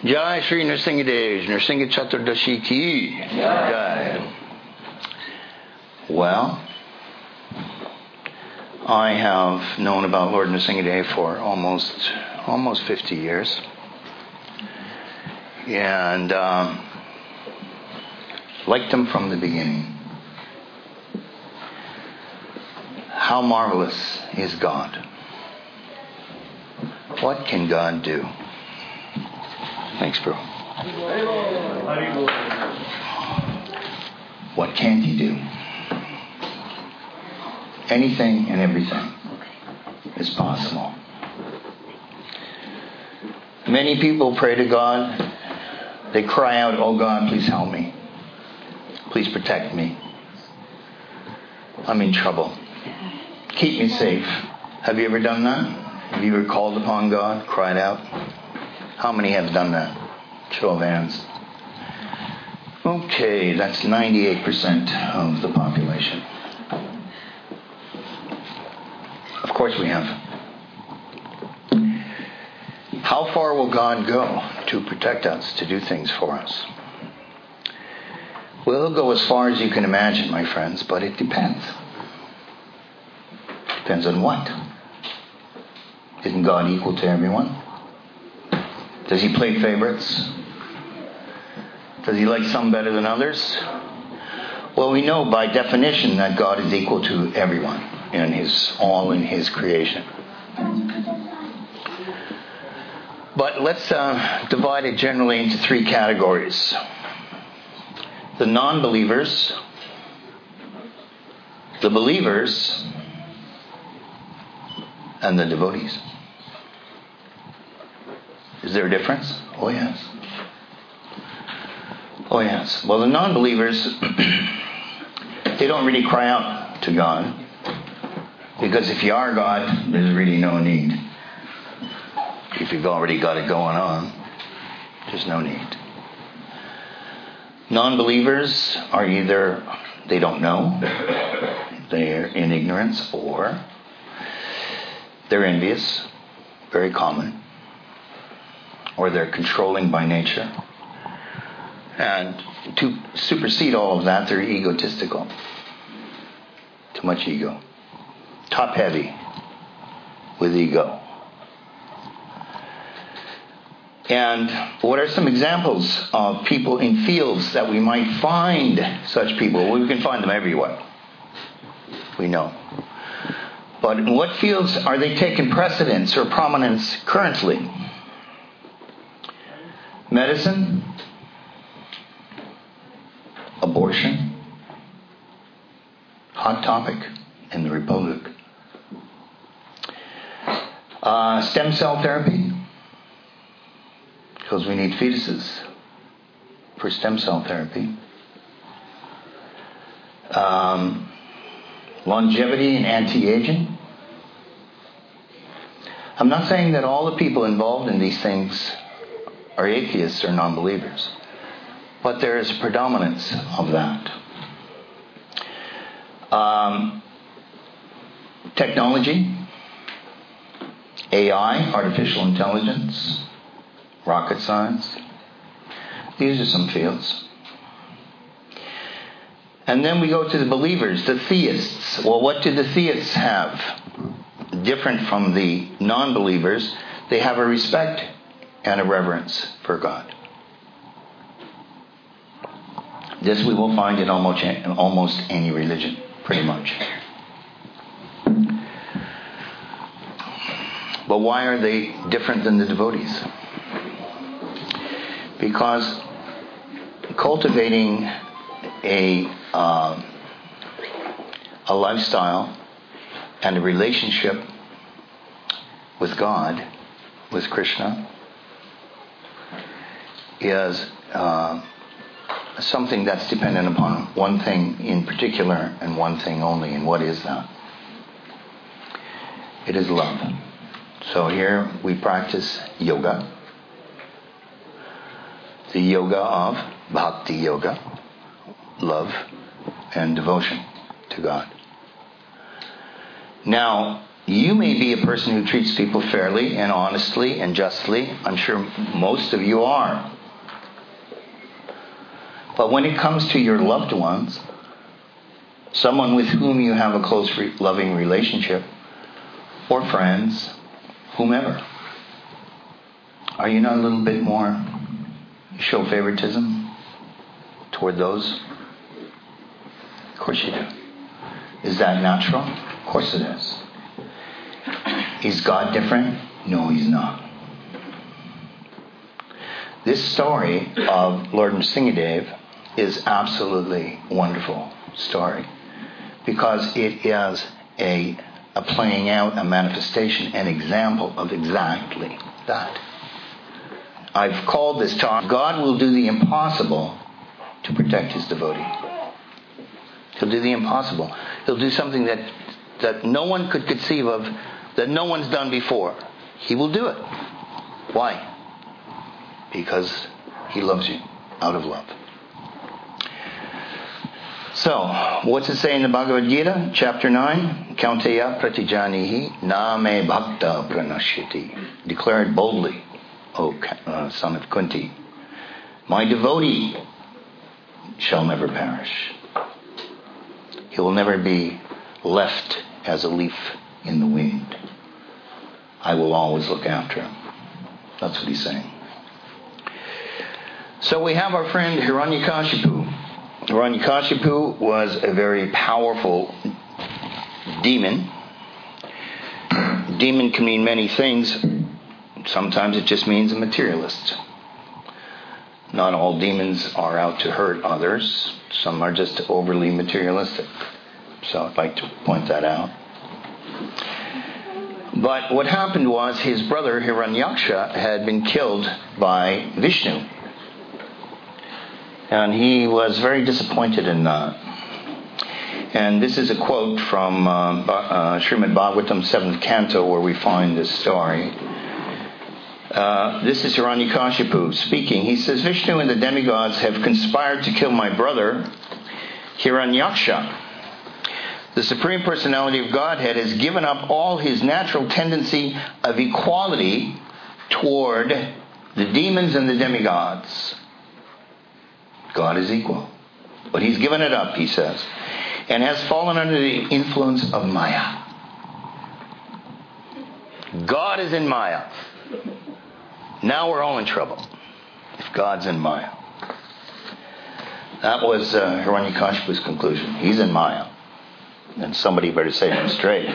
Jai Shri Nrsingadev, Nrsinga Chaturdashi ki Jai. Well, I have known about Lord Nrsingadev for almost 50 years. And liked him from the beginning. How marvelous is God? What can God do? Thanks, bro. What can't he do? Anything and everything is possible. Many people pray to God. They cry out, "Oh God, please help me. Please protect me. I'm in trouble. Keep me safe." Have you ever done that? Have you ever called upon God, cried out? How many have done that? Show of hands. Okay, that's 98% of the population. Of course we have. How far will God go to protect us, to do things for us? Well, he'll go as far as you can imagine, my friends, but it depends. Depends on what? Isn't God equal to everyone? Does he play favorites? Does he like some better than others? Well, we know by definition that God is equal to everyone in all in his creation. But let's divide it generally into three categories. The non-believers, the believers, and the devotees. Is there a difference? Oh, yes. Oh, yes. Well, the non-believers, they don't really cry out to God. Because if you are God, there's really no need. If you've already got it going on, there's no need. Non-believers are either they don't know, they're in ignorance, or they're envious, very common, or they're controlling by nature. And to supersede all of that, they're egotistical. Too much ego. Top heavy with ego. And what are some examples of people in fields that we might find such people? Well, we can find them everywhere. We know. But in what fields are they taking precedence or prominence currently? Medicine? Abortion? Hot topic in the Republic. Stem cell therapy? Because we need fetuses for stem cell therapy. Longevity and anti-aging. I'm not saying that all the people involved in these things are atheists or non-believers, but there is a predominance of that. Technology, AI, artificial intelligence, rocket science. These are some fields. And then we go to the believers, the theists. Well, what do the theists have? Different from the non-believers, they have a respect and a reverence for God. This we will find in almost any religion, pretty much. But why are they different than the devotees? Because cultivating a lifestyle and a relationship with God, with Krishna, is something that's dependent upon one thing in particular and one thing only. And what is that? It is love. So here we practice yoga. The yoga of Bhakti Yoga, love and devotion to God. Now, You may be a person who treats people fairly and honestly and justly. I'm sure most of you are. But when it comes to your loved ones, someone with whom you have a close, loving relationship, or friends, whomever, are you not a little bit more show favoritism toward those? Of course you do. Is that natural? Of course it is. Is God different? No, He's not. This story of Lord Nrsingadev is absolutely wonderful story because it is a playing out, a manifestation, an example of exactly that. I've called this talk, God will do the impossible to protect His devotee. He'll do the impossible. He'll do something that no one could conceive of, that no one's done before. He will do it. Why? Because He loves you out of love. So, what's it say in the Bhagavad Gita, chapter 9? Kaunteya pratijanihi na me bhakta pranashyati. Declare it boldly, O son of Kunti. My devotee shall never perish. He will never be left as a leaf in the wind. I will always look after him. That's what he's saying. So we have our friend Hiranyakashipu. Hiranyakashipu was a very powerful demon. Demon can mean many things. Sometimes it just means a materialist. Not all demons are out to hurt others. Some are just overly materialistic. So I'd like to point that out. But what happened was his brother Hiranyaksha had been killed by Vishnu. And he was very disappointed in that. And this is a quote from Srimad Bhagavatam 7th Canto where we find this story. This is Hiranyakashipu speaking. He says, Vishnu and the demigods have conspired to kill my brother Hiranyaksha. The Supreme Personality of Godhead has given up all his natural tendency of equality toward the demons and the demigods. God is equal. But he's given it up, he says, and has fallen under the influence of Maya. God is in Maya. Now we're all in trouble if God's in Maya. That was Hiranyakashipu's conclusion. He's in Maya. And somebody better say him straight.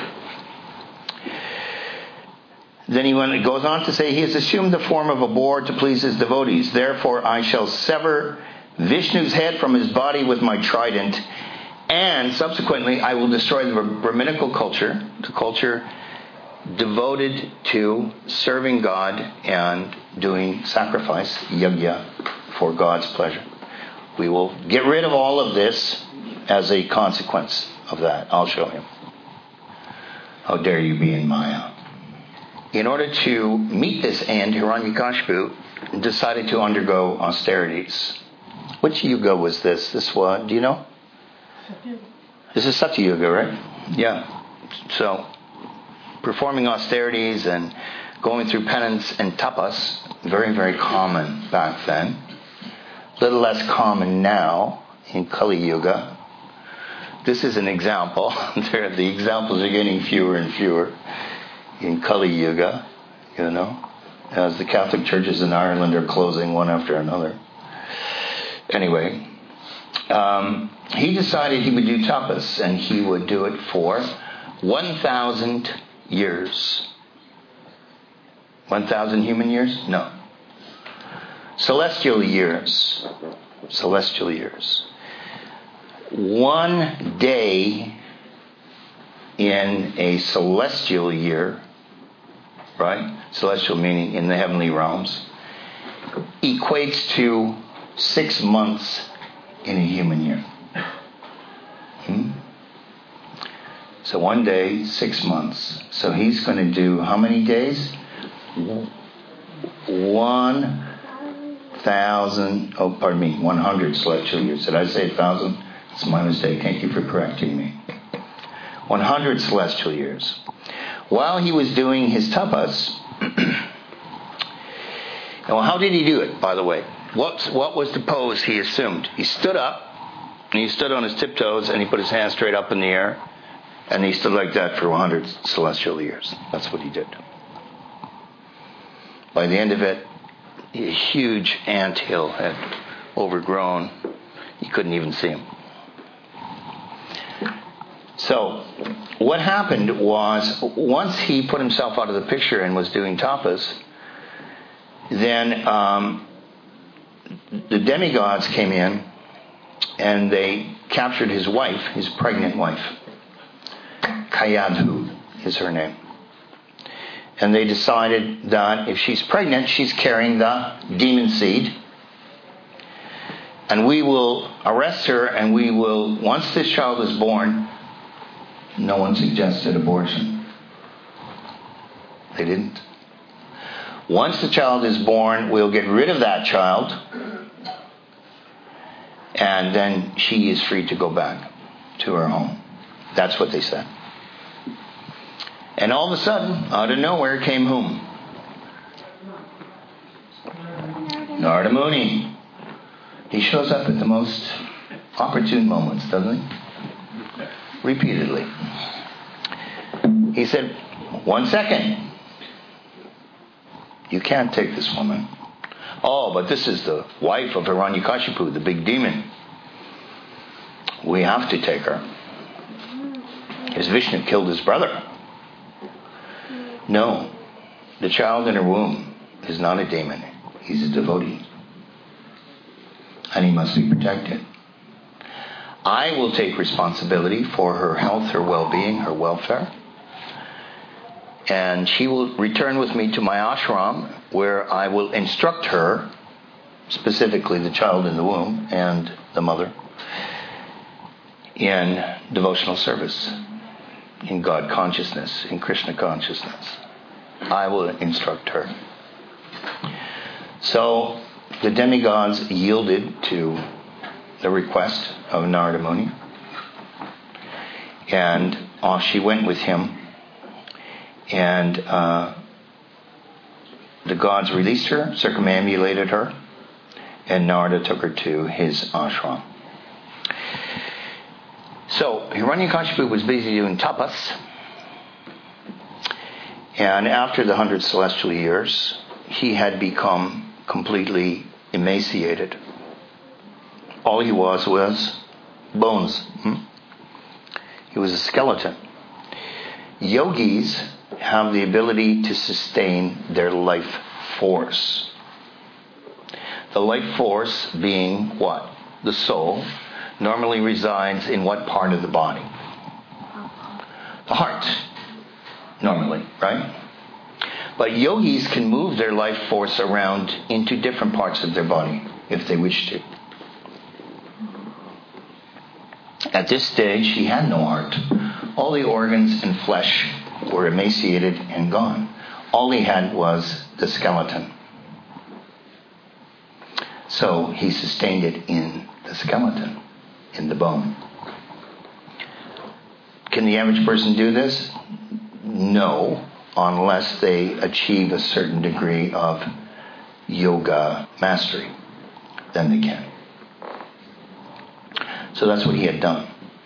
Then he goes on to say, he has assumed the form of a boar to please his devotees. Therefore I shall sever Vishnu's head from his body with my trident, and subsequently I will destroy the Brahminical culture, the culture devoted to serving God and doing sacrifice, yajna, for God's pleasure. We will get rid of all of this as a consequence of that. I'll show him. How dare you be in Maya? In order to meet this end, Hiranyakashipu decided to undergo austerities. Which yuga was this? This one, do you know? This is Satya Yuga, right? Yeah. So, performing austerities and going through penance and tapas, very, very common back then. A little less common now in Kali Yuga. This is an example. The examples are getting fewer and fewer in Kali Yuga, as the Catholic churches in Ireland are closing one after another. Anyway, he decided he would do tapas, and he would do it for 1,000 years. 1,000 human years? No. Celestial years. Celestial years. 1 day in a celestial year, right? Celestial meaning in the heavenly realms, equates to 6 months in a human year. So 1 day, 6 months. So he's going to do how many days? 100 celestial years. Did I say 1,000? It's my mistake. Thank you for correcting me. 100 celestial years. while he was doing his tapas, well, how did he do it, by the way? What was the pose he assumed? He stood up, and he stood on his tiptoes, and he put his hands straight up in the air, and he stood like that for 100 celestial years. That's what he did. By the end of it, a huge anthill had overgrown. You couldn't even see him. So, what happened was, once he put himself out of the picture and was doing tapas, then the demigods came in and they captured his wife, his pregnant wife. Kayadhu is her name. And they decided that if she's pregnant, she's carrying the demon seed. And we will arrest her, and we will, once this child is born, no one suggested abortion. They didn't. Once the child is born, we'll get rid of that child, and then she is free to go back to her home. That's what they said. And all of a sudden, out of nowhere came whom? Narada Muni. He shows up at the most opportune moments, doesn't he? Repeatedly. He said, 1 second. You can't take this woman. Oh, but this is the wife of Hiranyakashipu, the big demon. We have to take her. Because Vishnu killed his brother. No. The child in her womb is not a demon. He's a devotee. And he must be protected. I will take responsibility for her health, her well-being, her welfare. And she will return with me to my ashram, where I will instruct her, specifically the child in the womb and the mother, in devotional service, in God consciousness, in Krishna consciousness. I will instruct her. So the demigods yielded to the request of Narada Muni, and off she went with him. And the gods released her, circumambulated her, and Narada took her to his ashram. So Hiranyakashipu was busy doing tapas, and after the 100 celestial years, he had become completely emaciated. All he was bones. He was a skeleton. Yogis have the ability to sustain their life force. The life force being what? The soul normally resides in what part of the body? The heart. Normally, right? But yogis can move their life force around into different parts of their body if they wish to. At this stage, he had no heart. All the organs and flesh were emaciated and gone. All he had was the skeleton. So he sustained it in the skeleton, in the bone. Can the average person do this? No, unless they achieve a certain degree of yoga mastery. Then they can. So that's what he had done.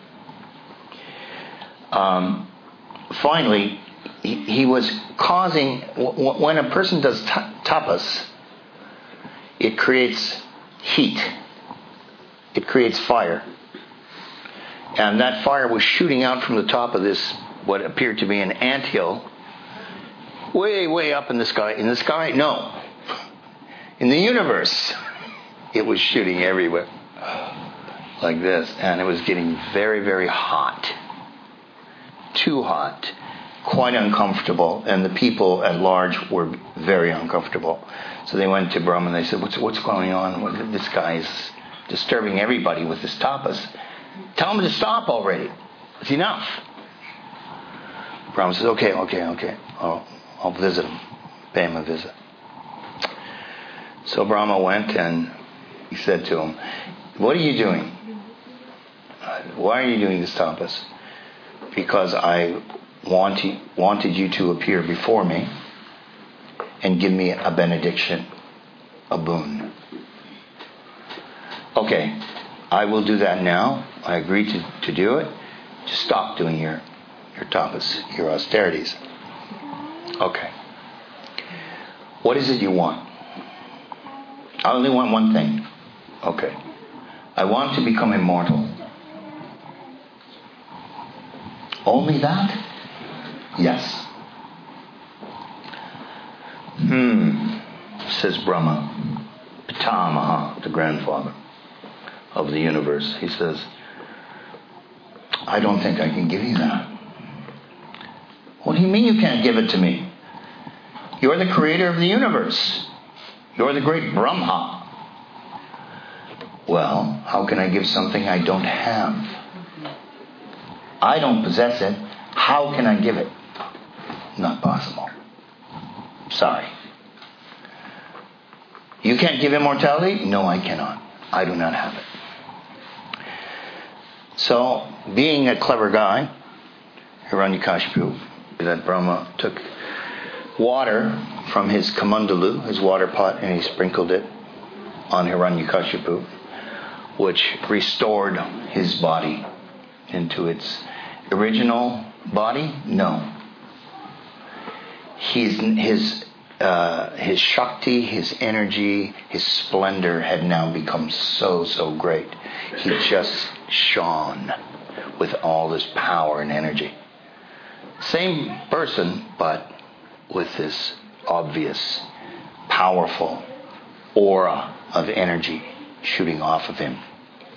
Finally, he was causing, when a person does tapas, it creates heat. It creates fire. And that fire was shooting out from the top of this, what appeared to be an anthill, way, way up in the sky. In the sky? No. In the universe. It was shooting everywhere. Like this. And it was getting very, very hot. Too hot. Quite uncomfortable. And the people at large were very uncomfortable. So they went to Brahma and they said, what's going on? This guy is disturbing everybody with his tapas. Tell him to stop already. It's enough. Brahma says, okay. I'll visit him. Pay him a visit. So Brahma went and he said to him, what are you doing? Why are you doing this tapas? Because I wanted you to appear before me and give me a benediction, a boon. Okay, I will do that now. I agree to do it. Just stop doing your tapas, your austerities. Okay. What is it you want? I only want one thing. Okay. I want to become immortal. Only that? Yes. Says Brahma, Pitamaha, the grandfather of the universe. He says, I don't think I can give you that. What do you mean you can't give it to me? You're the creator of the universe. You're the great Brahma. Well, how can I give something I don't have? I don't possess it. How can I give it? Not possible. Sorry. You can't give immortality? No, I cannot. I do not have it. So, being a clever guy, Hiranyakashipu, that Brahma took water from his kamandalu, his water pot, and he sprinkled it on Hiranyakashipu, which restored his body into its original body? No. His Shakti, his energy, his splendor had now become so great. He just shone with all this power and energy. Same person, but with this obvious, powerful aura of energy shooting off of him.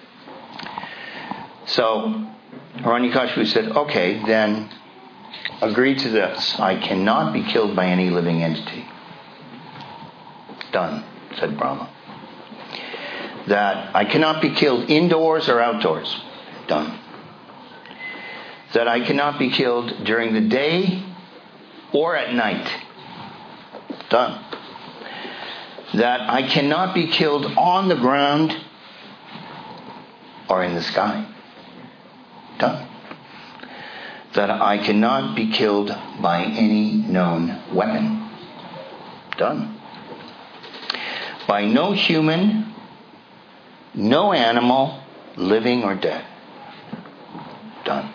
So Hiranyakashipu said, okay, then agree to this. I cannot be killed by any living entity. Done, said Brahma. That I cannot be killed indoors or outdoors. Done. That I cannot be killed during the day or at night. Done. That I cannot be killed on the ground or in the sky. Done. That I cannot be killed by any known weapon. Done. By no human, no animal, living or dead. Done.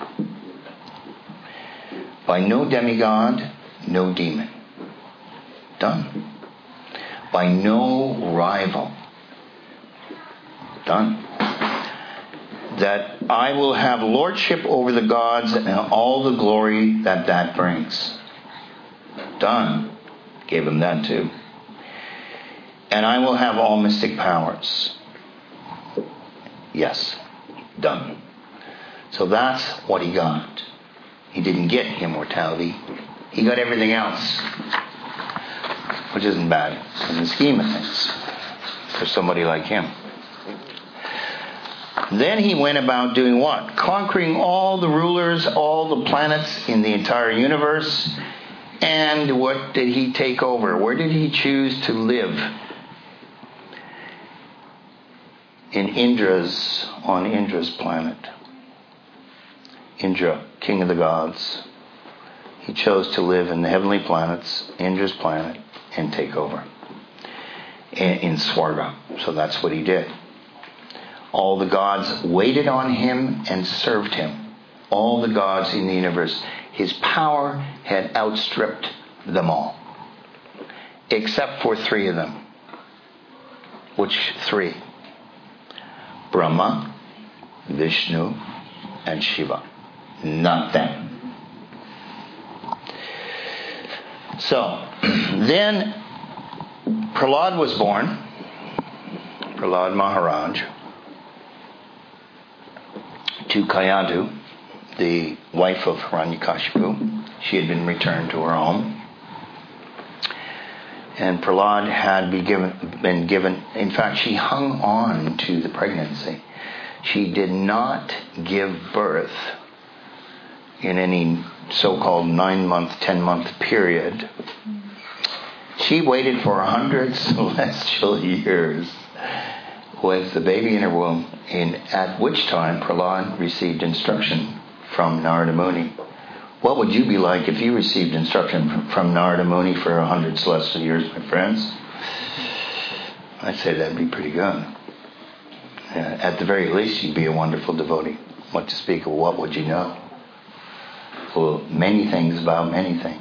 By no demigod, no demon. Done. By no rival. Done. That I will have lordship over the gods and all the glory that brings. Done. Gave him that too. And I will have all mystic powers. Yes. Done. So that's what he got. He didn't get immortality. He got everything else. Which isn't bad in the scheme of things for somebody like him. Then he went about doing what? Conquering all the rulers, all the planets in the entire universe. And what did he take over? Where did he choose to live? On Indra's planet. Indra, king of the gods. He chose to live in the heavenly planets, Indra's planet, and take over in Swarga. So that's what he did. All the gods waited on him and served him. All the gods in the universe. His power had outstripped them all. Except for 3 of them. Which 3? Brahma, Vishnu, and Shiva. Not them. So, then Prahlad was born. Prahlad Maharaj. To Kayadu, the wife of Hiranyakashipu. She had been returned to her home. And Prahlad had been given, in fact, she hung on to the pregnancy. She did not give birth in any so-called 9-month, 10-month period. She waited for 100 celestial years with the baby in her womb, at which time Prahlad received instruction from Narada Muni. What would you be like if you received instruction from Narada Muni for 100 celestial years, my friends? I'd say that'd be pretty good. At the very least, you'd be a wonderful devotee. What to speak of what would you know? Well, many things about many things.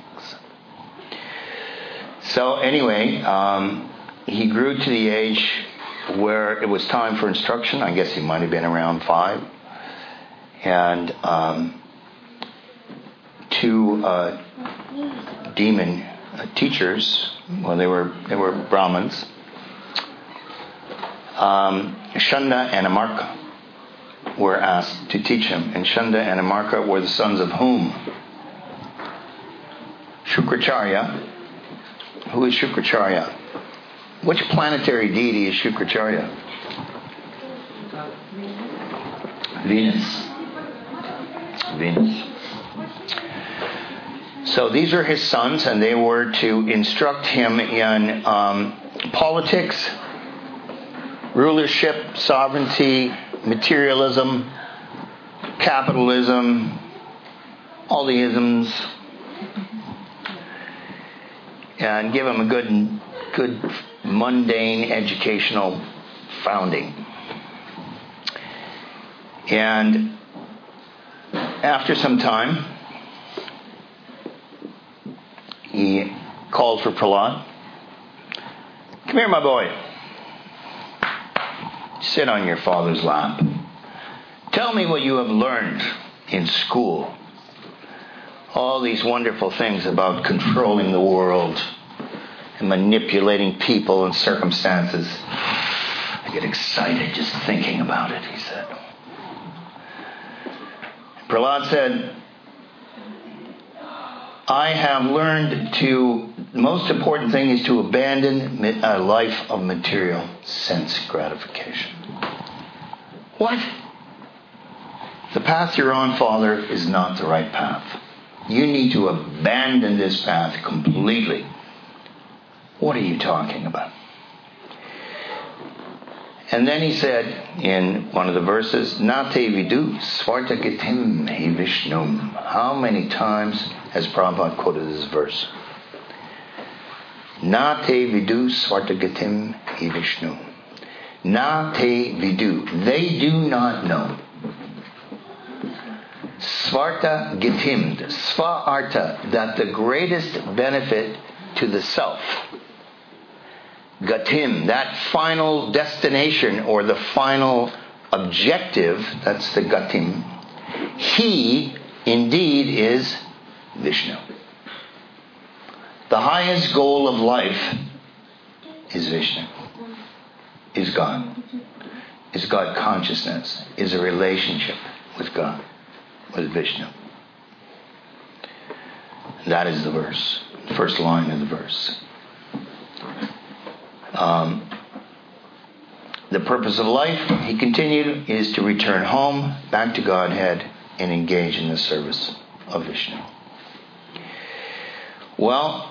So anyway, he grew to the age where it was time for instruction. I guess he might have been around 5. And two demon teachers, well, they were Brahmins, Shunda and Amarka, were asked to teach him. And Shunda and Amarka were the sons of whom? Shukracharya. Who is Shukracharya? Which planetary deity is Shukracharya? Venus. So these are his sons, and they were to instruct him in politics, rulership, sovereignty, materialism, capitalism, all the isms, and give him a good mundane educational founding. And after some time, he called for Prahlad. Come here, my boy. Sit on your father's lap. Tell me what you have learned in school. All these wonderful things about controlling the world and manipulating people and circumstances. I get excited just thinking about it, he said. Prahlad said, I have learned the most important thing is to abandon a life of material sense gratification. What? The path you're on, Father, is not the right path. You need to abandon this path completely. What are you talking about? And then he said in one of the verses, Nate vidu svarta gitim he Vishnum. How many times has Prabhupada quoted this verse? Nate vidu svarta gitim he Vishnum. Nate vidu. They do not know. Svarta gitim. Sva arta. That the greatest benefit to the self. Gatim, that final destination or the final objective, that's the Gatim. He indeed is Vishnu. The highest goal of life is Vishnu, is God, is God consciousness, is a relationship with God, with Vishnu. That is the verse, the first line of the verse. The purpose of life, he continued, is to return home, back to Godhead, and engage in the service of Vishnu. Well,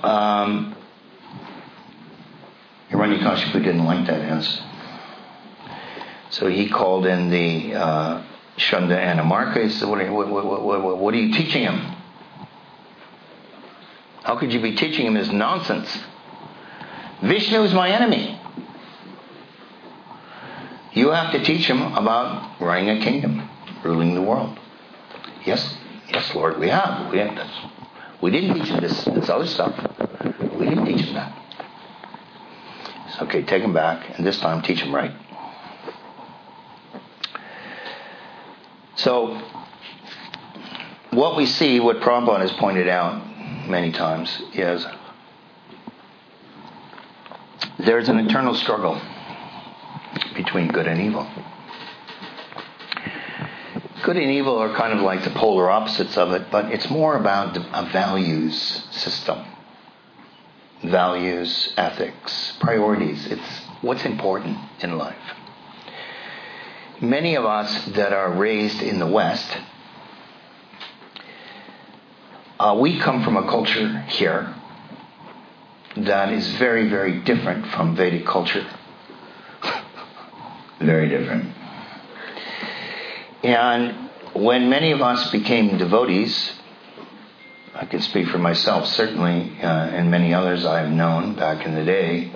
Hiranyakashipu didn't like that answer. So he called in the Shunda and Amarka. He said, what are you teaching him? How could you be teaching him this nonsense? Vishnu is my enemy. You have to teach him about running a kingdom, ruling the world. Yes, Lord, we have. We didn't teach him this other stuff. We didn't teach him that. It's okay, take him back, and this time teach him right. So, what we see, what Prabhupada has pointed out many times, is there's an eternal struggle between good and evil. Good and evil are kind of like the polar opposites of it, but it's more about a values system. Values, ethics, priorities. It's what's important in life. Many of us that are raised in the West, we come from a culture here that is very, very different from Vedic culture. Very different. And when many of us became devotees, I can speak for myself, certainly, and many others I have known back in the day.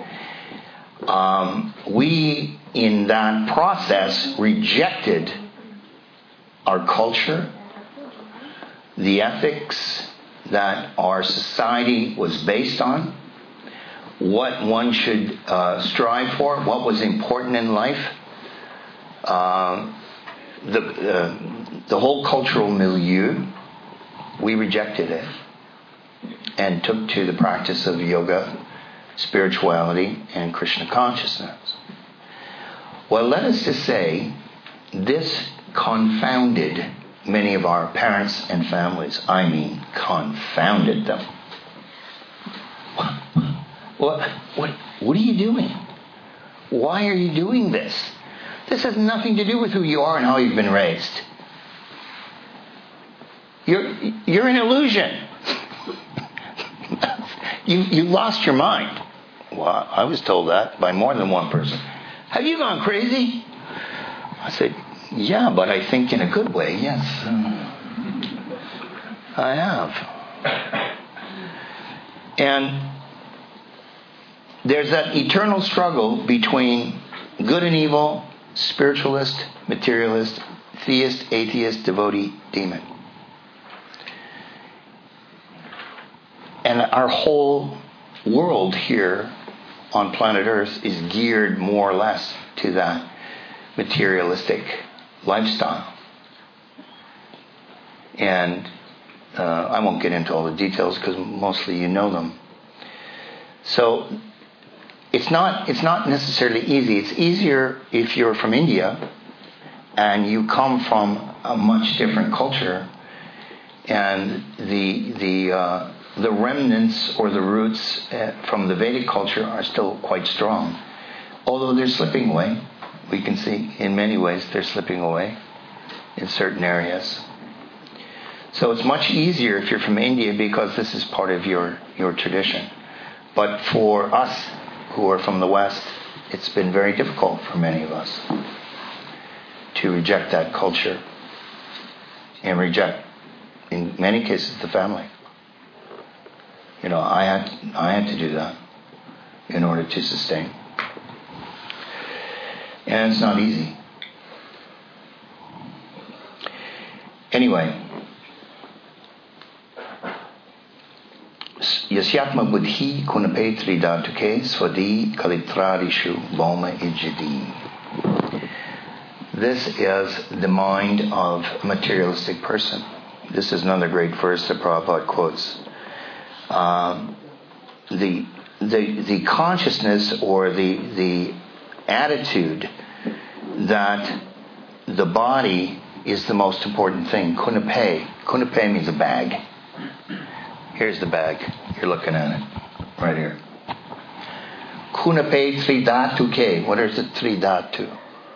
We, in that process, rejected our culture, the ethics that our society was based on, what one should strive for, what was important in life. The whole cultural milieu, we rejected it and took to the practice of yoga, spirituality, and Krishna consciousness. Well, let us just say this confounded many of our parents and families. I mean, confounded them. What are you doing? Why are you doing this? This has nothing to do with who you are and how you've been raised. You're an illusion. You lost your mind. Well, I was told that by more than one person. Have you gone crazy? I said, yeah, but I think in a good way, yes. I have. And there's that eternal struggle between good and evil, spiritualist, materialist, theist, atheist, devotee, demon. And our whole world here on planet Earth is geared more or less to that materialistic lifestyle. And I won't get into all the details because mostly you know them. So it's not necessarily easy. It's easier if you're from India and you come from a much different culture, and the remnants or the roots from the Vedic culture are still quite strong. Although they're slipping away. We can see in many ways they're slipping away in certain areas. So it's much easier if you're from India because this is part of your tradition. But for us who are from the West, it's been very difficult for many of us to reject that culture and reject, in many cases, the family. You know, I had to do that in order to sustain. And it's not easy. Anyway, Yasyatma buddhi kunape tridatuke svadi kalitrarishu boma ijadi. This is the mind of a materialistic person. This is another great verse that Prabhupada quotes. The consciousness or the attitude that the body is the most important thing. Kunape. Kunape means a bag. Here's the bag. You're looking at it. Right here. Kunape tridatuke. What is the tridatu?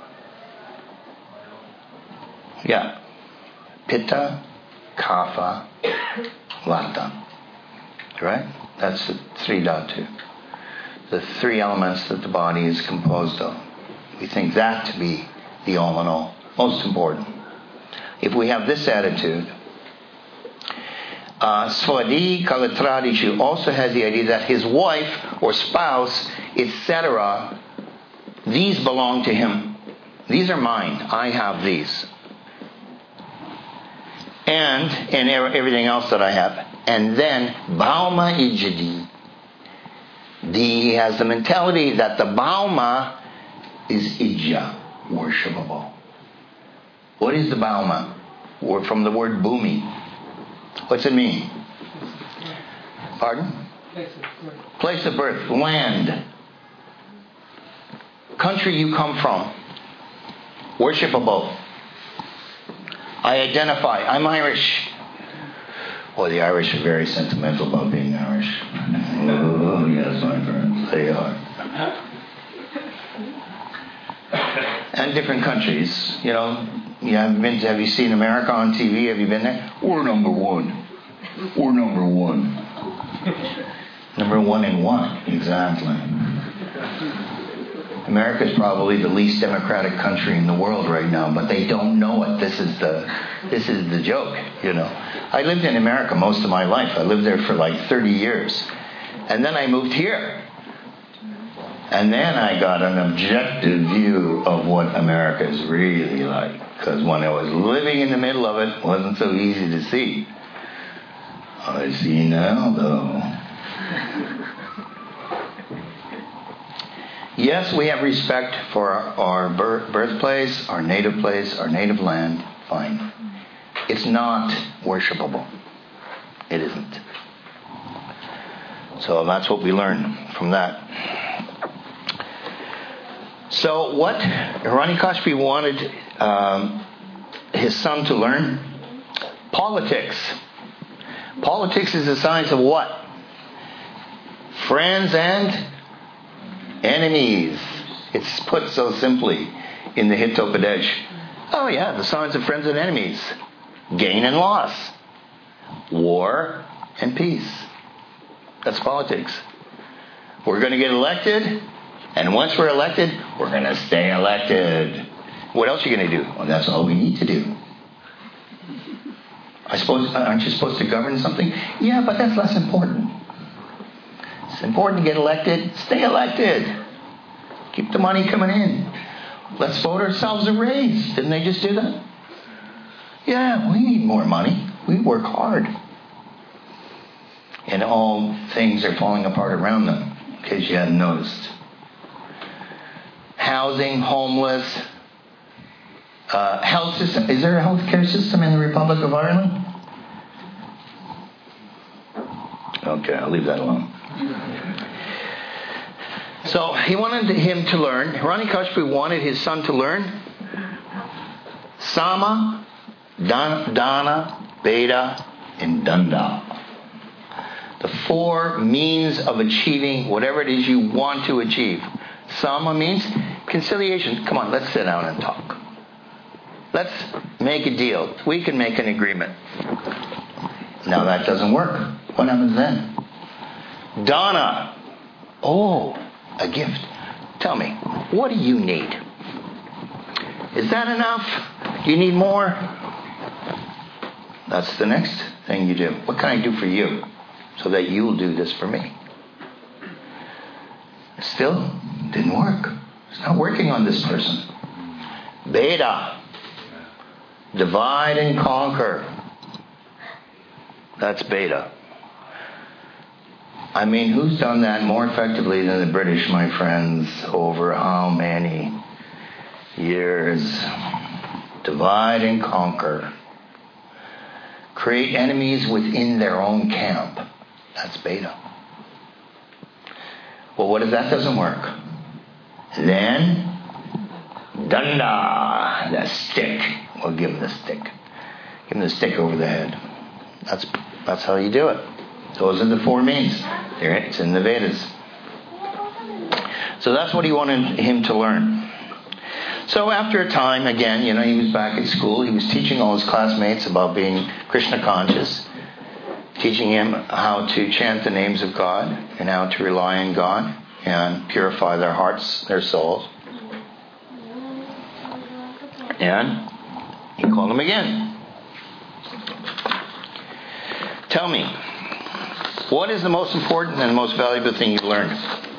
Yeah. Pitta, Kapha, Vata. Right? That's the tridatu. The three elements that the body is composed of. We think that to be the all in all. Most important. If we have this attitude, Svadi Kalatradishu also has the idea that his wife or spouse, etc., these belong to him. These are mine. I have these. And everything else that I have. And then, Bauma Ijadi. He has the mentality that the Bauma is Ija, worshipable. What is the Bauma? Or from the word Bhumi. What's it mean? Pardon? Place of birth. Land. Country you come from. Worshipable. I identify. I'm Irish. Well, the Irish are very sentimental about being Irish. Oh, yes, my friends. They are. And different countries. You know, have you seen America on TV? Have you been there? We're number one. We're number one. Number one in what? Exactly. America is probably the least democratic country in the world right now, but they don't know it. This is the joke, you know. I lived in America most of my life. I lived there for like 30 years. And then I moved here. And then I got an objective view of what America is really like. Because when I was living in the middle of it, it wasn't so easy to see. I see now, though. Yes, we have respect for our birthplace, our native place, our native land. Fine. It's not worshipable. It isn't. So that's what we learn from that. So what Hiranyakashipu wanted his son to learn? Politics. Politics is the science of what? Friends and enemies. It's put so simply in the Hitopadesh. Oh yeah, the science of friends and enemies. Gain and loss. War and peace. That's politics. We're going to get elected, and once we're elected, we're going to stay elected. What else are you going to do? Well, that's all we need to do. I suppose, aren't you supposed to govern something? Yeah, but that's less important. It's important to get elected. Stay elected. Keep the money coming in. Let's vote ourselves a raise. Didn't they just do that? Yeah, we need more money. We work hard. And all things are falling apart around them, in case you hadn't noticed. Housing, homeless, health system. Is there a health care system in the Republic of Ireland? Okay, I'll leave that alone. So he wanted him to learn. Hiranyakashipu wanted his son to learn Sama, Dana, Beta, and Danda. The four means of achieving whatever it is you want to achieve. Sama means conciliation. Come on, let's sit down and talk. Let's make a deal. We can make an agreement. Now that doesn't work. What happens then? Dana. Oh, a gift. Tell me, what do you need? Is that enough? Do you need more? That's the next thing you do. What can I do for you so that you'll do this for me? Still, didn't work. It's not working on this person. Beta. Divide and conquer. That's beta. I mean, who's done that more effectively than the British, my friends, over how many years? Divide and conquer. Create enemies within their own camp. That's beta. Well, what if that doesn't work? Then, Danda, the stick. We'll give him the stick. Give him the stick over the head. That's how you do it. Those are the four means. It's in the Vedas. So that's what he wanted him to learn. So after a time, again, he was back at school. He was teaching all his classmates about being Krishna conscious, teaching him how to chant the names of God and how to rely on God and purify their hearts, their souls. And he called him again. Tell me, what is the most important and most valuable thing you've learned?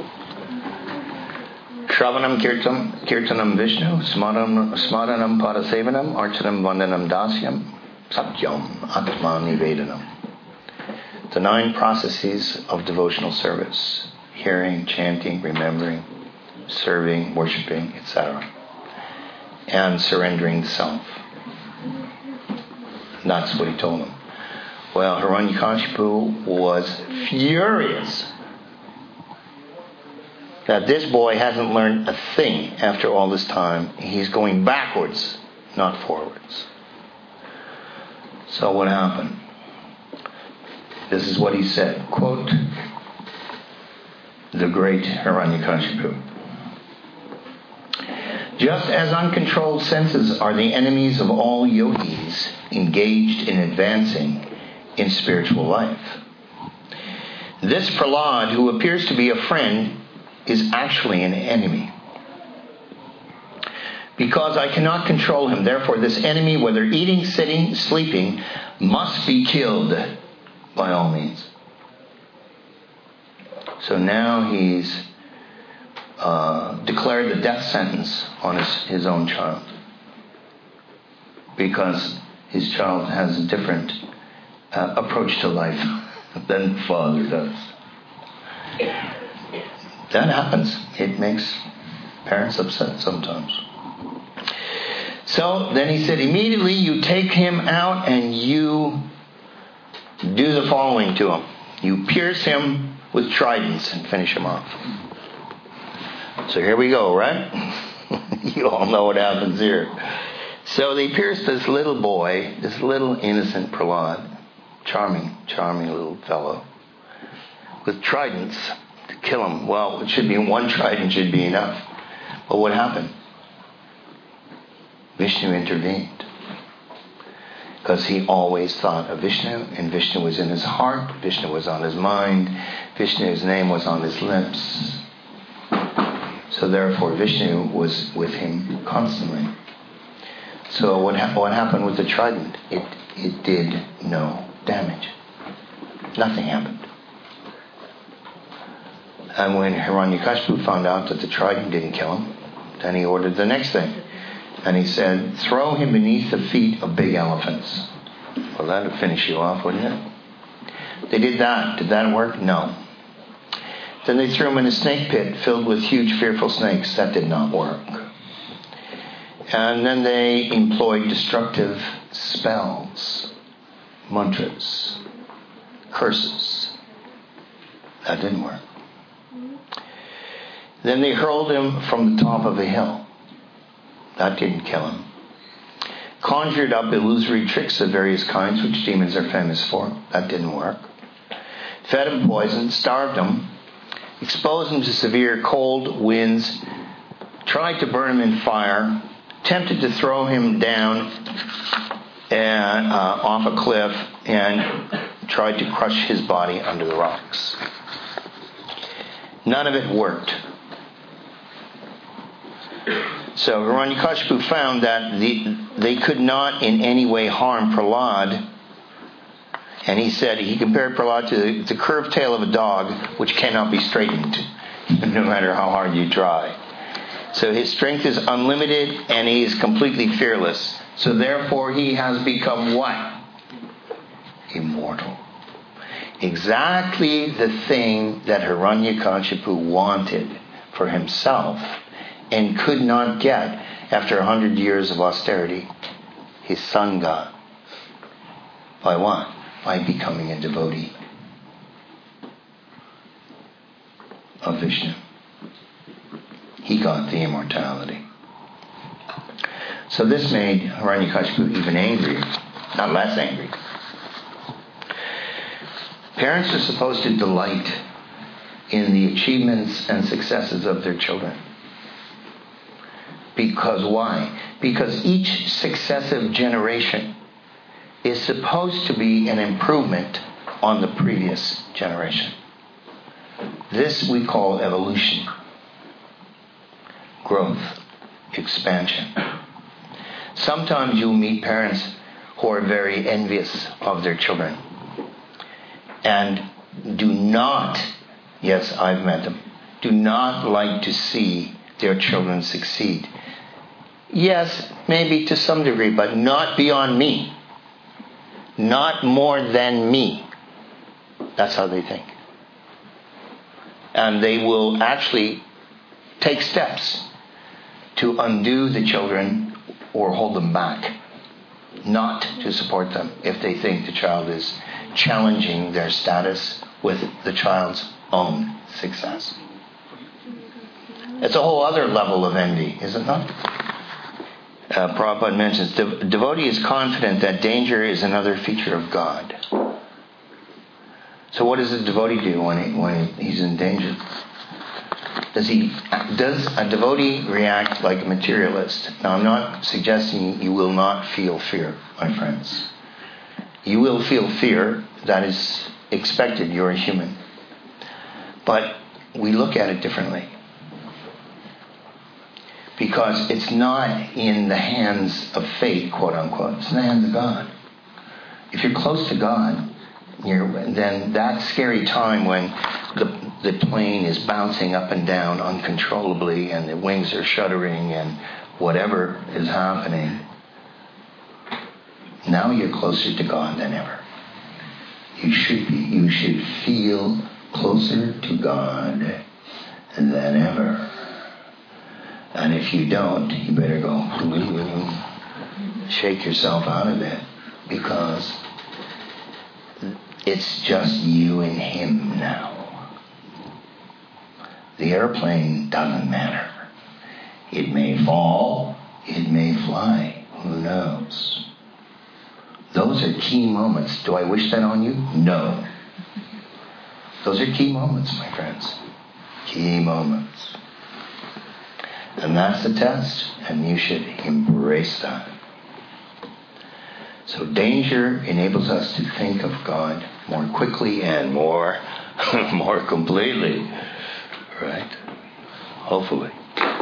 Shravanam Kirtanam Vishnu, Smaranam Parasevanam, Archanam Vandanam Dasyam, Satyam Atma Nivedanam. The 9 processes of devotional service: hearing, chanting, remembering, serving, worshipping, etc. And surrendering the self. That's what he told him. Well, Hiranyakashipu was furious that this boy hasn't learned a thing after all this time. He's going backwards, not forwards. So what happened? This is what he said. Quote, the great Hiranyakashipu. Just as uncontrolled senses are the enemies of all yogis engaged in advancing in spiritual life, this Prahlad, who appears to be a friend, is actually an enemy. because I cannot control him. Therefore, this enemy, whether eating, sitting, sleeping, must be killed by all means. So now he's declared the death sentence on his own child, because his child has a different approach to life than the father does. That happens. It makes parents upset sometimes. So then he said, immediately you take him out and you do the following to him. You pierce him with tridents and finish him off. So here we go, right? You all know what happens here. So they pierced this little boy, this little innocent Prahlad, charming little fellow, with tridents to kill him. Well, it should be one trident should be enough. But what happened? Vishnu intervened. Because he always thought of Vishnu, and Vishnu was in his heart, Vishnu was on his mind, Vishnu's name was on his lips. So therefore Vishnu was with him constantly. So what happened with the trident? It did no damage. Nothing happened. And when Hiranyakashipu found out that the trident didn't kill him, then he ordered the next thing. And he said, throw him beneath the feet of big elephants. Well, that would finish you off, wouldn't it? They did that. Did that work? No. Then they threw him in a snake pit filled with huge, fearful snakes. That did not work. And then they employed destructive spells, mantras, curses. That didn't work. Then they hurled him from the top of a hill. That didn't kill him. Conjured up illusory tricks of various kinds, which demons are famous for. That didn't work. Fed him poison, starved him, exposed him to severe cold winds, tried to burn him in fire, attempted to throw him down off a cliff, and tried to crush his body under the rocks. None of it worked. So Hiranyakashipu found that they could not in any way harm Prahlad. And he said, he compared Prahlad to the curved tail of a dog, which cannot be straightened, no matter how hard you try. So his strength is unlimited, and he is completely fearless. So therefore he has become what? Immortal. Exactly the thing that Hiranyakashipu wanted for himself and could not get after 100 years of austerity. His son got. By what? By becoming a devotee of Vishnu. He got the immortality. So this made Hiranyakashipu even angrier, not less angry. Parents are supposed to delight in the achievements and successes of their children. Because why? Because each successive generation is supposed to be an improvement on the previous generation. This we call evolution. Growth. Expansion. Sometimes you'll meet parents who are very envious of their children and do not, yes, I've met them, do not like to see their children succeed. Yes, maybe to some degree, but not beyond me. Not more than me. That's how they think. And they will actually take steps to undo the children or hold them back, not to support them if they think the child is challenging their status with the child's own success. It's a whole other level of envy, is it not? Prabhupada mentions, devotee is confident that danger is another feature of God. So what does a devotee do when he's in danger? Does a devotee react like a materialist? Now, I'm not suggesting you will not feel fear, my friends. You will feel fear. That is expected. You're a human. But we look at it differently. Because it's not in the hands of fate, quote unquote. It's in the hands of God. If you're close to God, then that scary time when the plane is bouncing up and down uncontrollably and the wings are shuddering and whatever is happening, now you're closer to God than ever. You should be. You should feel closer to God than ever. And if you don't, you better go shake yourself out of it, because it's just you and Him now. The airplane doesn't matter. It may fall, it may fly, who knows? Those are key moments. Do I wish that on you? No. Those are key moments, my friends. Key moments. And that's the test, and you should embrace that. So danger enables us to think of God more quickly and more completely, right? Hopefully.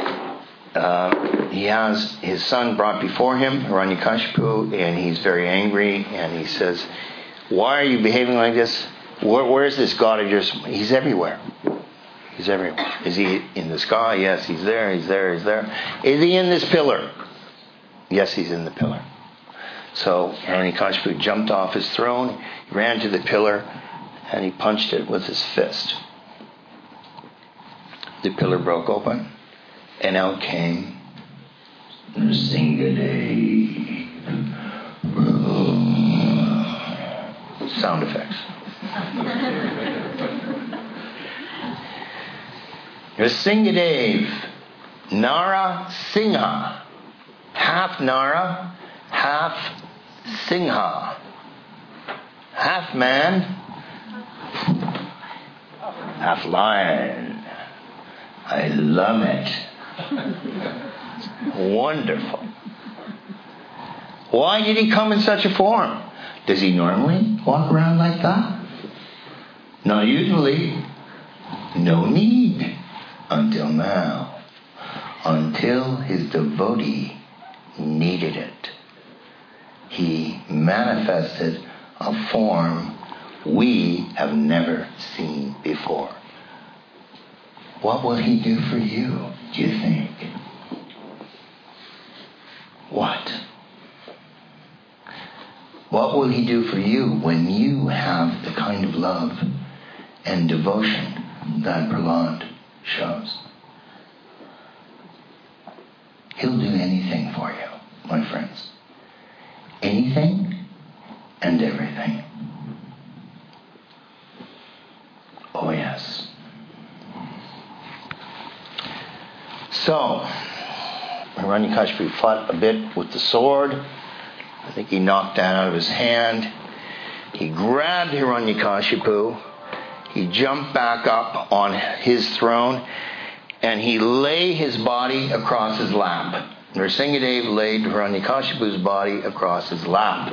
He has his son brought before him, Hiranyakashipu, and he's very angry, and he says, "Why are you behaving like this? Where is this God of yours?" He's everywhere. He's everywhere. Is he in the sky? Yes, he's there, he's there, he's there. Is he in this pillar? Yes, he's in the pillar. So Hiranyakashipu jumped off his throne, he ran to the pillar, and he punched it with his fist. The pillar broke open, and out came Nrsingadev. Sound effects. Nrsingadev, Nara Singha, half Nara, half Singha, half man, half lion. I love it. Wonderful. Why did he come in such a form? Does he normally walk around like that? Not usually. No need. Until now. Until his devotee needed it. He manifested a form we have never seen before. What will he do for you, do you think? What? What will he do for you when you have the kind of love and devotion that Prahlad shows? He'll do anything for you, my friends. Anything and everything. Oh yes. So, Hiranyakashipu fought a bit with the sword. I think he knocked that out of his hand. He grabbed Hiranyakashipu. He jumped back up on his throne, and he lay his body across his lap. Nrsingadev laid Hiranyakashipu's body across his lap.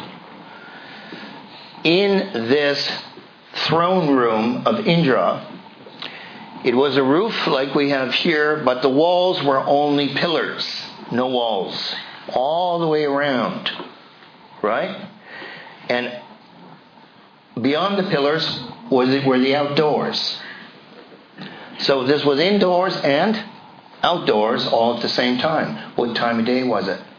In this throne room of Indra, it was a roof like we have here, but the walls were only pillars. No walls. All the way around. Right? And beyond the pillars were the outdoors. So this was indoors and outdoors all at the same time. What time of day was it?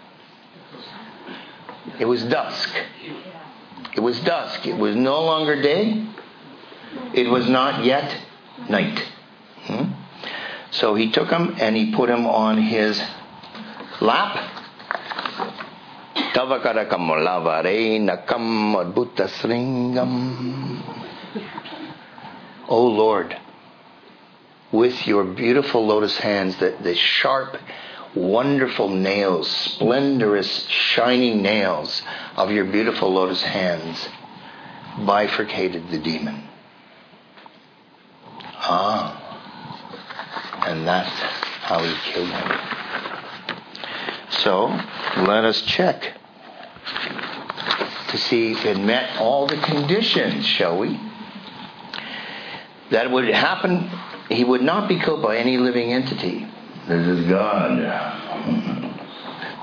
It was dusk. It was dusk. It was no longer day. It was not yet night. So he took him and he put him on his lap. Oh Lord, with your beautiful lotus hands, the sharp, wonderful nails, splendorous, shining nails of your beautiful lotus hands bifurcated the demon. And that's how he killed him. So, let us check to see if it met all the conditions, shall we? That would happen, he would not be killed by any living entity. This is God.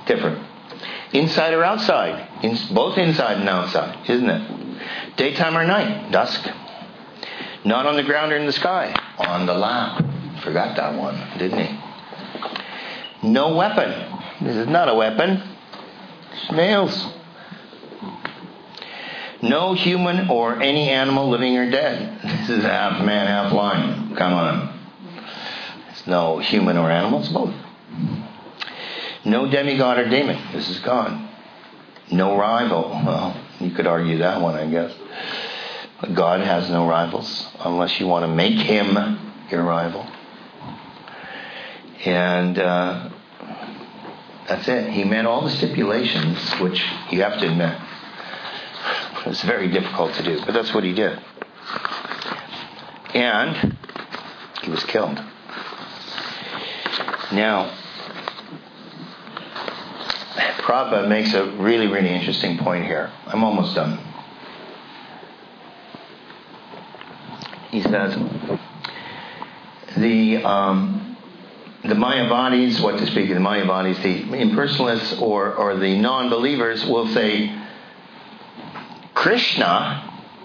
Different. Inside or outside? Both inside and outside, isn't it? Daytime or night? Dusk. Not on the ground or in the sky. On the lap. Forgot that one, didn't he? No weapon. This is not a weapon. Snails. No human or any animal living or dead. This is half man, half lion. Come on. It's no human or animal. It's both. No demigod or demon. This is God. No rival. Well, you could argue that one, I guess. But God has no rivals unless you want to make him your rival. And that's it. He met all the stipulations, which you have to admit, it's very difficult to do. But that's what he did. And he was killed. Now, Prabhupada makes a really, really interesting point here. I'm almost done. He says, the Mayavadis, what to speak of the Mayavadis, the impersonalists or the non-believers will say, Krishna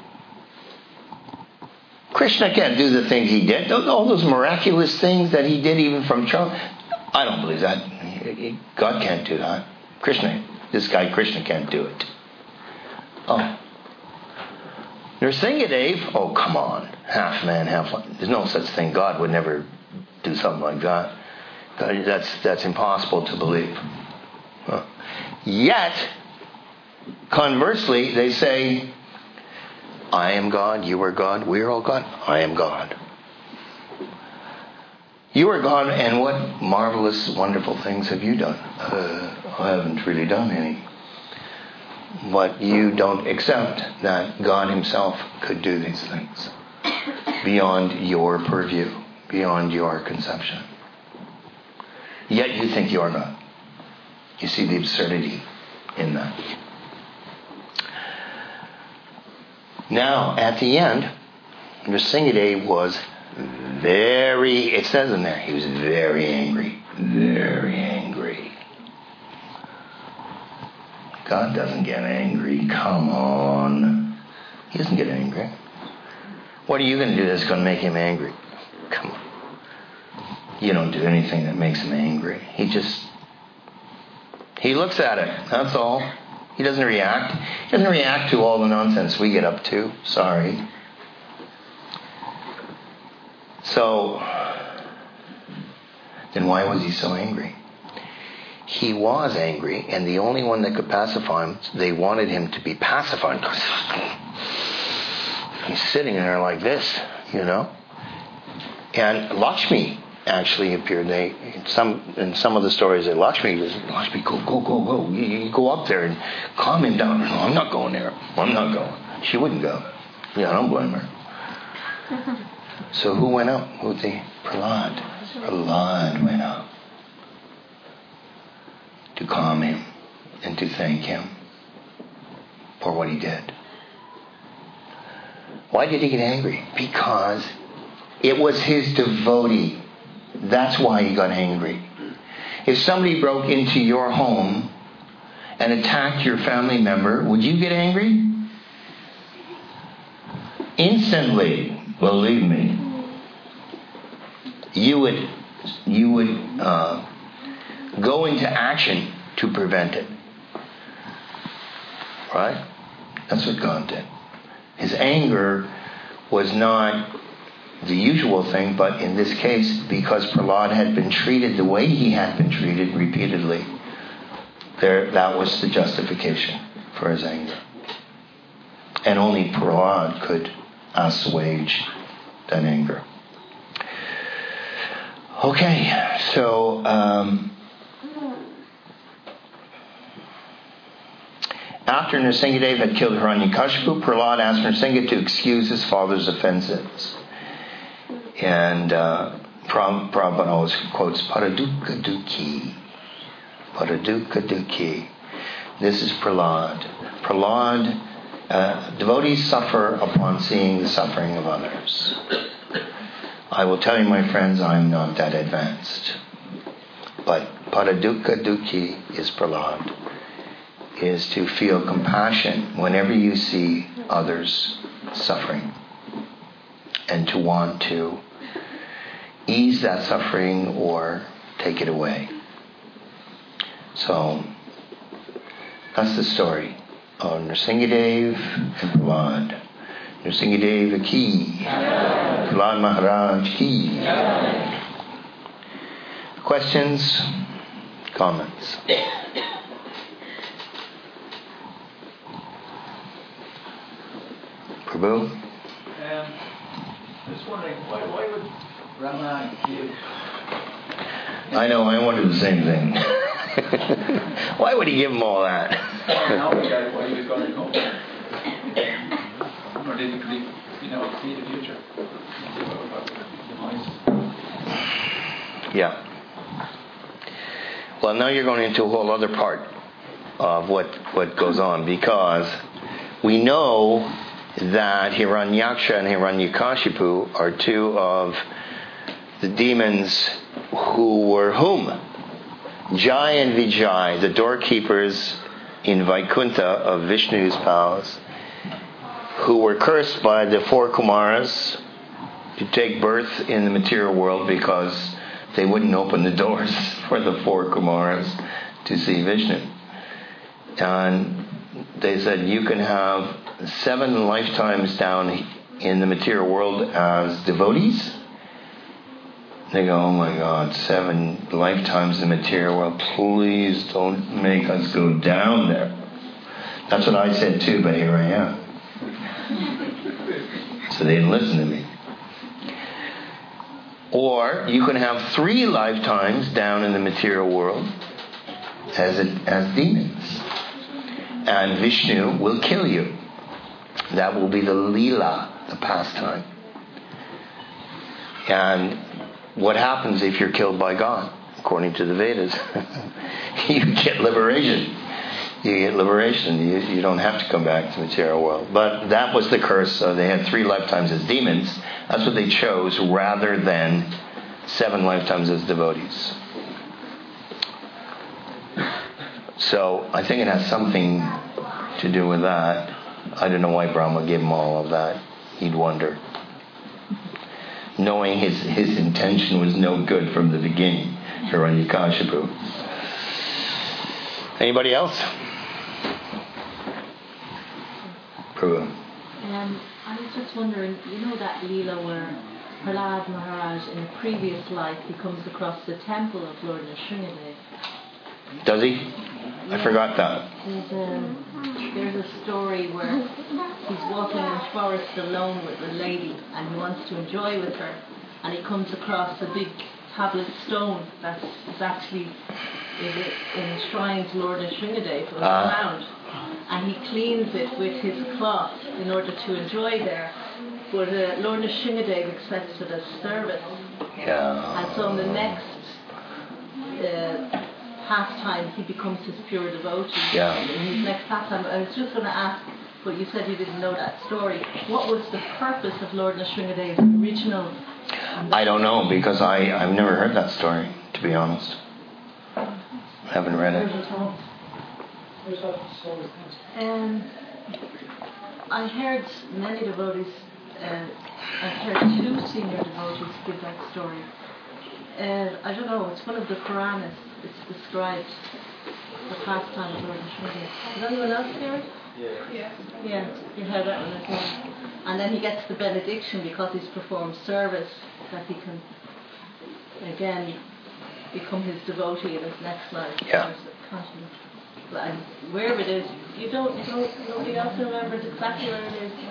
can't do the things he did. All those miraculous things that he did even from child. I don't believe that. God can't do that. This guy Krishna can't do it. Oh. Nrsingadev, oh come on. Half man, half lion. There's no such thing. God would never do something like that. That's impossible to believe. Huh. Yet, conversely, they say, I am God, you are God, we are all God, I am God. You are God, and what marvelous, wonderful things have you done? I haven't really done any. But you don't accept that God himself could do these things beyond your purview, beyond your conception. Yet you think you are God. You see the absurdity in that. Now, at the end, Nrsingadev was it says in there, he was very angry. Very angry. God doesn't get angry. Come on. He doesn't get angry. What are you going to do that's going to make him angry? Come on. You don't do anything that makes him angry. He looks at it. That's all. He doesn't react. He doesn't react to all the nonsense we get up to. Sorry. So, then why was he so angry? He was angry, and the only one that could pacify him, they wanted him to be pacified. He's sitting there like this, And Lakshmi actually appeared. In some of the stories, that Lakshmi goes, Lakshmi, go. You go up there and calm him down. No, I'm not going there. I'm not going. She wouldn't go. Yeah, I don't blame her. So who went up? Prahlad. Prahlad went up to calm him and to thank him for what he did. Why did he get angry? Because it was his devotee. That's why he got angry. If somebody broke into your home and attacked your family member, would you get angry? Instantly, believe me. You would go into action to prevent it. Right? That's what God did. His anger was not the usual thing, but in this case, because Prahlad had been treated the way he had been treated repeatedly, that was the justification for his anger. And only Prahlad could assuage that anger. Okay, so after Nrsingadev had killed Hiranyakashipu, Prahlad asked Nrsinga to excuse his father's offenses. And Prabhupada always quotes Paradukha Dukhi. Paradukha Dukhi. This is Prahlad. Prahlad, devotees suffer upon seeing the suffering of others. I will tell you, my friends, I'm not that advanced. But Paradukha Dukhi is Prahlad, is to feel compassion whenever you see others suffering and to want to ease that suffering or take it away. So that's the story of Nrsingadev and Prahlad. Nrsingadev ki, Prahlad Maharaj ki. Questions? Comments? Prabhu? Just wondering, why would Rama give... I know, I wondered the same thing. Why would he give him all that? What he was going to go. Or did he see the future? Yeah. Well, now you're going into a whole other part of what goes on, because we know that Hiranyaksha and Hiranyakashipu are two of the demons who were whom? Jai and Vijay, the doorkeepers in Vaikuntha of Vishnu's palace, who were cursed by the four Kumaras to take birth in the material world because they wouldn't open the doors for the four Kumaras to see Vishnu. And they said, you can have 7 lifetimes down in the material world as devotees. They go, oh my God, 7 lifetimes in the material world. Please don't make us go down there. That's what I said too, but here I am. So they didn't listen to me. Or you can have 3 lifetimes down in the material world as demons. And Vishnu will kill you. That will be the Leela, the pastime. And what happens if you're killed by God? According to the Vedas, you get liberation. You don't have to come back to the material world. But that was the curse. So they had 3 lifetimes as demons. That's what they chose, rather than 7 lifetimes as devotees. So I think it has something to do with that. I don't know why Brahma gave him all of that. He'd wonder. Knowing his intention was no good from the beginning. Hiranyakashipu. Anybody else? Prabhu. I was just wondering, that Leela where Prahlad Maharaj in a previous life he comes across the temple of Lord Nrsingadev. Does he? I forgot that. There's a story where he's walking in the forest alone with a lady and he wants to enjoy with her, and he comes across a big tablet stone that's actually enshrined to Lord Nrsingadev found, and he cleans it with his cloth in order to enjoy there. But Lord Nrsingadev accepts it as service. Yeah. And so in the next pastime, he becomes his pure devotee. Yeah. In his next pastime, I was just going to ask, but you said you didn't know that story. What was the purpose of Lord Nrsingadev's original? I don't know, because I've never heard that story, to be honest. I haven't read it. I heard many devotees, I heard 2 senior devotees give that story. I don't know, it's one of the Puranas. It's described the pastime of Lord Nrsingadev. Does anyone else hear it? Yeah, you heard that one as well. And then he gets the benediction because he's performed service, that he can again become his devotee in his next life. Yeah. And wherever it is, nobody else remembers exactly where it is.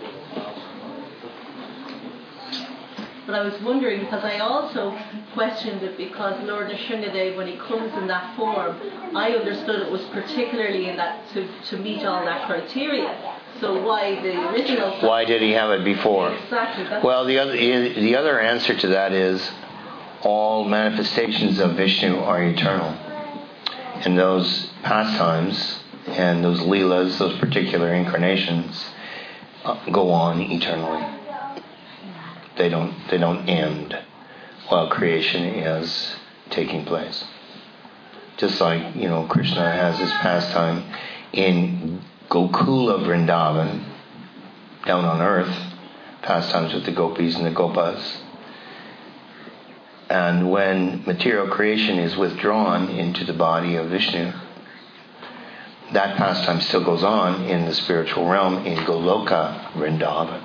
But I was wondering, because I also questioned it, because Lord Nrsingadev, when he comes in that form, I understood it was particularly in that to meet all that criteria. So why the original? Why did he have it before? Exactly. Well, the other answer to that is all manifestations of Vishnu are eternal, and those pastimes and those leelas, those particular incarnations, go on eternally. They don't end while creation is taking place. Just like, Krishna has his pastime in Gokula Vrindavan, down on earth, pastimes with the gopis and the gopas. And when material creation is withdrawn into the body of Vishnu, that pastime still goes on in the spiritual realm in Goloka Vrindavan.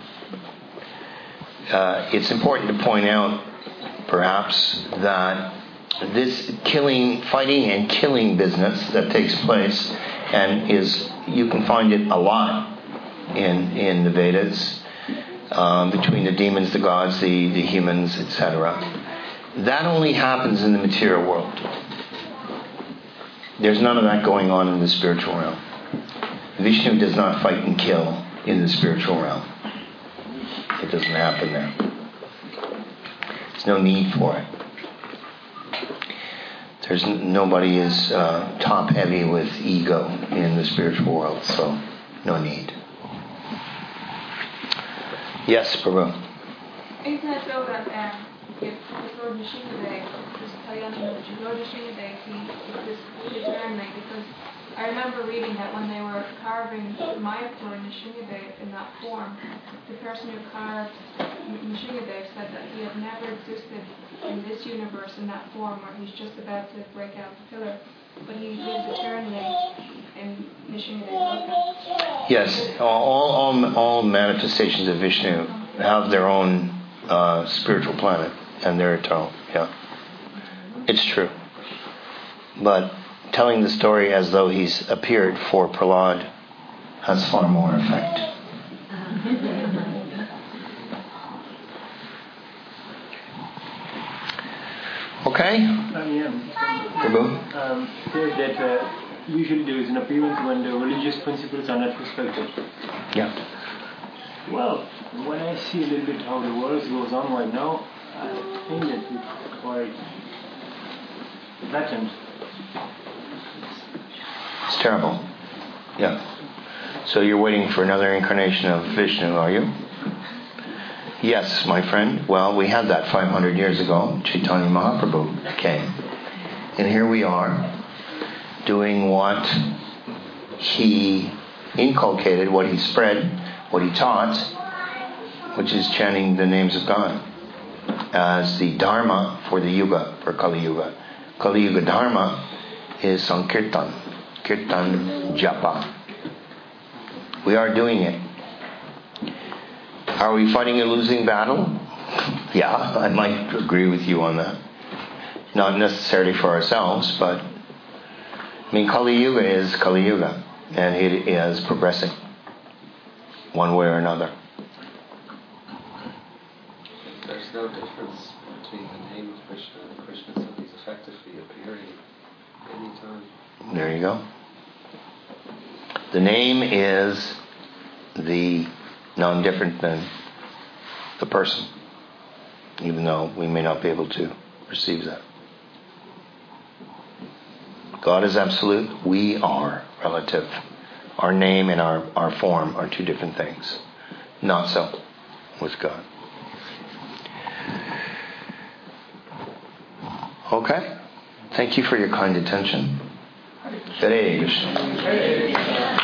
It's important to point out, perhaps, that this fighting and killing business that takes place, and you can find it a lot in the Vedas, between the demons, the gods, the humans, etc. That only happens in the material world. There's none of that going on in the spiritual realm. Vishnu does not fight and kill in the spiritual realm. It doesn't happen there. There's no need for it. Nobody is top heavy with ego in the spiritual world, so no need. Yes, Prabhu. Isn't it so that if Lord Nrsimhadev, this Kalyananda, Lord Nrsimhadev, he exists eternally? Because I remember reading that when they were carving Mayapur and Nrsimhadev in that form, the person who carved Nrsimhadev said that he had never existed in this universe in that form where he's just about to break out the pillar, but he lives eternally in Nrsimhadev Loka. Yes, all manifestations of Vishnu have their own spiritual planet, and they're eternal. Yeah, it's true. But telling the story as though he's appeared for Prahlad has far more effect. Okay? Prabhu? Says that usually there is an appearance when the religious principles are not respected. Yeah. Well, when I see a little bit how the world goes on right now, I think that it's quite blatant. It's terrible. Yeah. So you're waiting for another incarnation of Vishnu, are you? Yes, my friend. Well, we had that 500 years ago. Chaitanya Mahaprabhu came. And here we are, doing what he inculcated, what he spread, what he taught, which is chanting the names of God as the Dharma for the Yuga, for Kali Yuga. Kali Yuga Dharma is Sankirtan, Kirtan Japa. We are doing it. Are we fighting a losing battle? Yeah, I might agree with you on that. Not necessarily for ourselves, but Kali Yuga is Kali Yuga, and it is progressing one way or another. There's no difference between the name of Krishna and Krishna, so he's effectively appearing anytime. There you go. The name is non-different than the person, even though we may not be able to perceive that. God is absolute. We are relative. Our name and our form are two different things. Not so with God. Okay. Thank you for your kind attention. Hare Krishna.